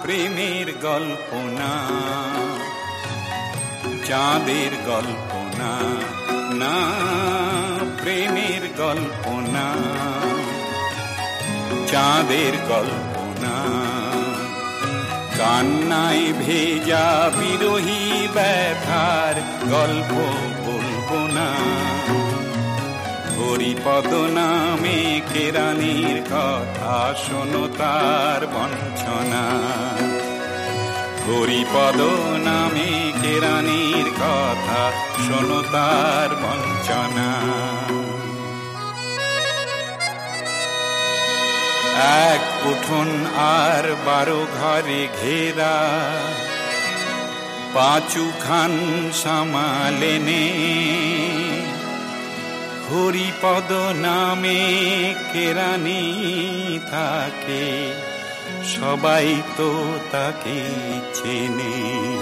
প্রেমের গল্প না, চাঁদের গল্প না, না প্রেমের গল্প না, চাঁদের গল্প না। কান্নায় ভেজা বিরহী ব্যথার গল্প বলবো না। হরিপদ নামে কেরানির কথা শোনো তার বঞ্চনা। হরিপদ নামে কেরানির কথা শোনো তার বঞ্চনা। এক উঠোন আর 12 ঘরে ঘেরা, পাঁচুখান সামালেনে। হরিপদ নামে কেরানি থাকে, সবাই তো তাকে চেনে।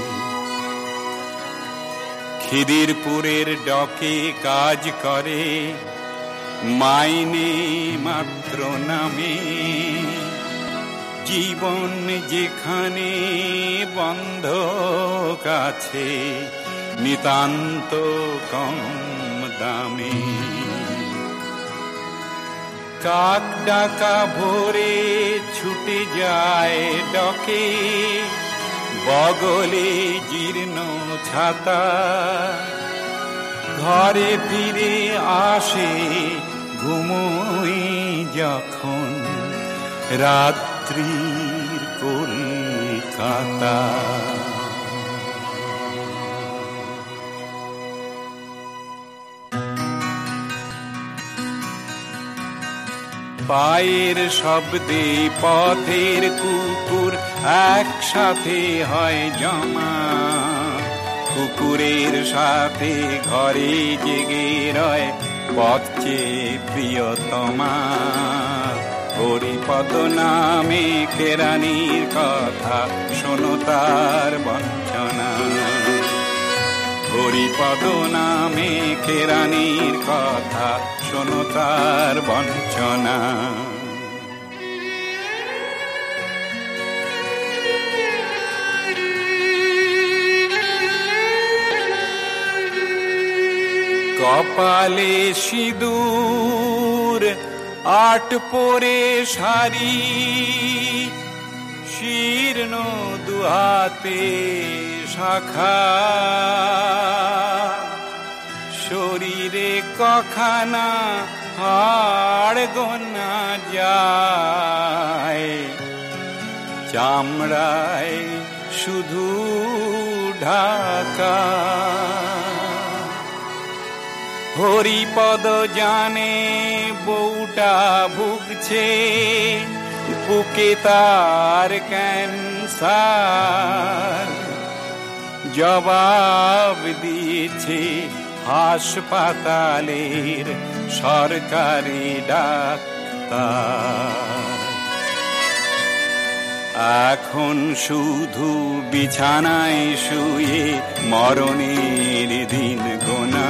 খিদিরপুরের ডকে কাজ করে, মাইনে মাত্র নামে। জীবন যেখানে বন্ধক আছে, নিতান্ত কম দামে। কাক ডাকা ভোরে ছুটে যায় ডকে, বগলে জীর্ণ ছাতা। ঘরে ফিরে আসে ঘুমোই যখন, রাত্রির কলকাতা। পায়ের শব্দে পথের কুকুর একসাথে হয় জমা। কুকুরের সাথে ঘরে জেগে রয় পথে প্রিয়তমা। হরিপদ নামে কেরানির কথা শোনো তার বঞ্চনা। হরিপদ নামে কেরানির কথা শোনো তার বঞ্চনা। কপালে সিঁদুর 8 পরে শাড়ি, শীর্ণ দুহাতে শাখা। শরীরে কখানা হাড় গোনা যায়, চামড়ায় শুধু ঢাকা। হরিপদ জানে বউটা ভুগছে, বুকে তার ক্যান্সার। জবাব দিয়েছে হাসপাতালের সরকারি ডাক্তার। এখন শুধু বিছানায় শুয়ে মরণের দিন গোনা।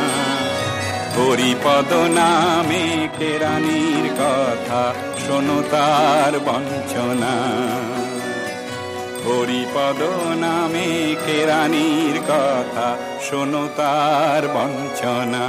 হরিপদ নামে কেরানির কথা শোনো তার বঞ্চনা। হরিপদ নামে কেরানির কথা শোনো তার বঞ্চনা।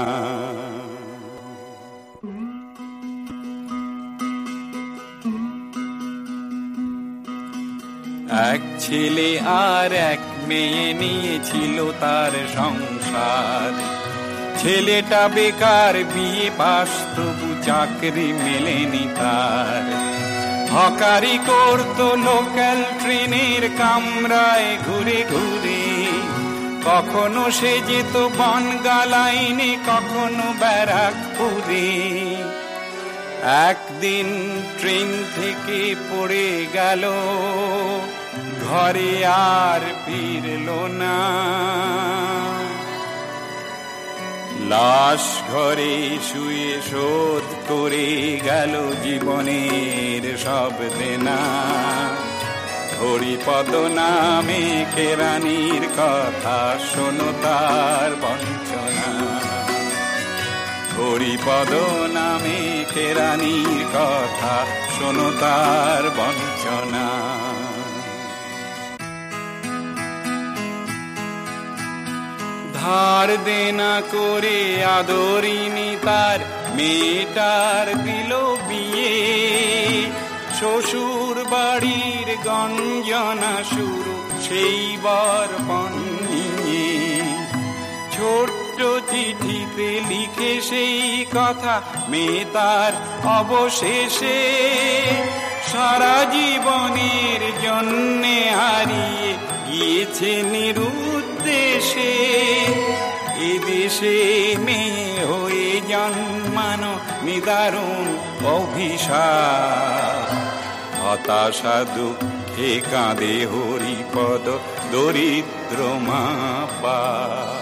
এক ছেলে আর এক মেয়ে নিয়েছিল তার সংসার। ছেলেটা বেকার, বিয়ে পাশ তবু চাকরি মেলেনি তার। হকারি করতো লোকাল ট্রেনের কামরায় ঘুরে ঘুরে। কখনো সে যেত বনগা লাইনে, কখনো ব্যারাকপুরে। একদিন ট্রেন থেকে পড়ে গেল, ঘরে আর ফিরল না। লাশ ঘরে শুয়ে শোধ করে গেল জীবনের সব দেনা। হরিপদ নামে কেরানির কথা শোনো তার বঞ্চনা। হরিপদ নামে কেরানির কথা শোনো তার বঞ্চনা। ধার দেনা করে আদরিনী তার মেয়েটার দিল বিয়ে। শ্বশুর বাড়ির গঞ্জনা শুরু সেই বরপণ নিয়ে। ছোট্ট চিঠিতে লিখে সেই কথা মেয়ে তার অবশেষে সারা জীবনের জন্যে হারিয়ে গিয়েছে নিরুদ্দেশে। এদেশে মেয়ে হয়ে জন্মানো নিদারুণ অভিশাপ। হতাশা দুঃখে কাঁদে হরিপদ দরিদ্র মা বাপ।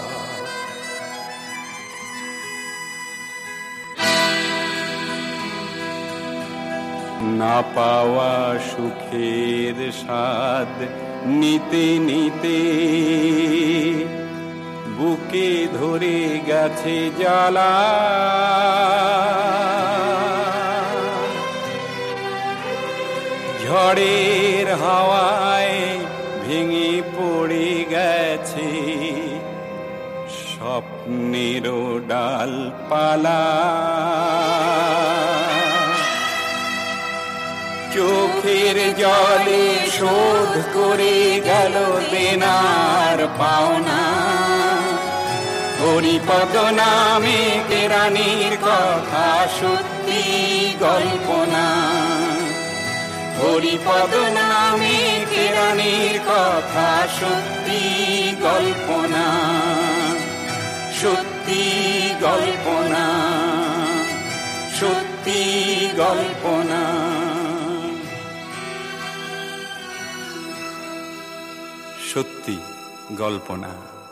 না পাওয়া সুখের স্বাদ নিতে নিতে বুকে ধরে গেছে জ্বালা। ঝড়ের হাওয়ায় ভেঙে পড়ে গেছে স্বপ্নেরও ডালপালা। চোখের জলে শোধ করে গেল দেনার পাওনা। হরিপদ নামে কেরানির কথা সত্যি গল্প না। হরিপদ নামে কেরানির কথা সত্যি গল্প না। সত্যি গল্প না, সত্যি গল্প না। সত্যি গল্প না।